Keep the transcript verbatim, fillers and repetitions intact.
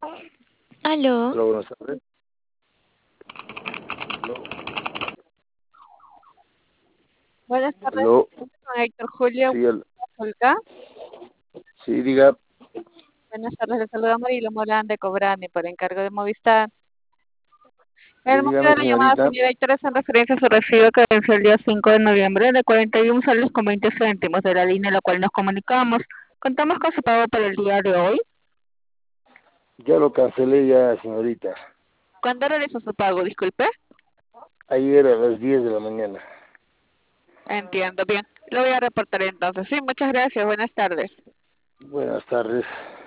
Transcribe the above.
Aló, Hola, buenas tardes. Aló, Buenas tardes, aló, con Héctor Julio sí, al- Solca. sí, diga, Buenas tardes, le saluda Marilo Morán de Cobrani por encargo de Movistar. sí, El motivo dígame, de la llamada, señorita. señora Héctor, es en referencia a su recibo que venció el día cinco de noviembre de cuarenta y un soles con veinte céntimos de la línea a la cual nos comunicamos. Contamos con su pago para el día de hoy. Ya lo cancelé ya, señorita. ¿Cuándo realizó su pago? Disculpe. Ayer a las diez de la mañana. Entiendo, bien. Lo voy a reportar entonces. Sí, muchas gracias. Buenas tardes. Buenas tardes.